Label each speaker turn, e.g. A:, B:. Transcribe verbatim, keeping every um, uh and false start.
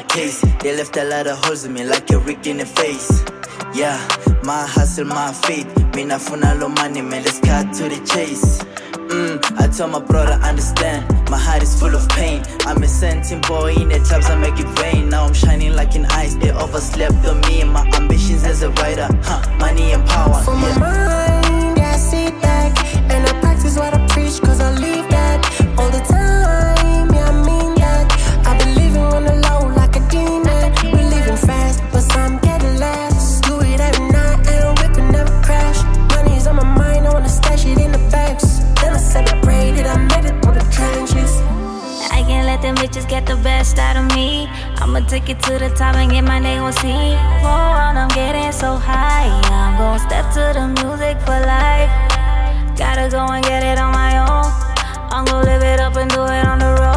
A: my case. They left a lot of holes in me like a Rick in the face. Yeah, my hustle, my faith. Me na funa lo money, man, let's cut to the chase. Mm, I tell my brother, understand. My heart is full of pain. I'm a sentient boy in the clubs, I make it rain. Now I'm shining like an ice. They overslept on me and my ambitions as a writer. Huh, money and power.
B: For
A: yeah.
B: my mind, yeah, I sit back and I practice what I preach, cause I live that all the time. Yeah, I mean that. I be living on the low like a demon. We living fast, but some getting less. Do it every night and we could never crash. Money's on my mind, I wanna stash it in the bags. Then I celebrated, I made it through the trenches.
C: I can't let them bitches get the best out of me. I'ma take it to the top and get my name on C. Whoa, I'm getting so high. I'm gon' step to the music for life. Gotta go and get it on my own. I'm gon' live it up and do it on the road.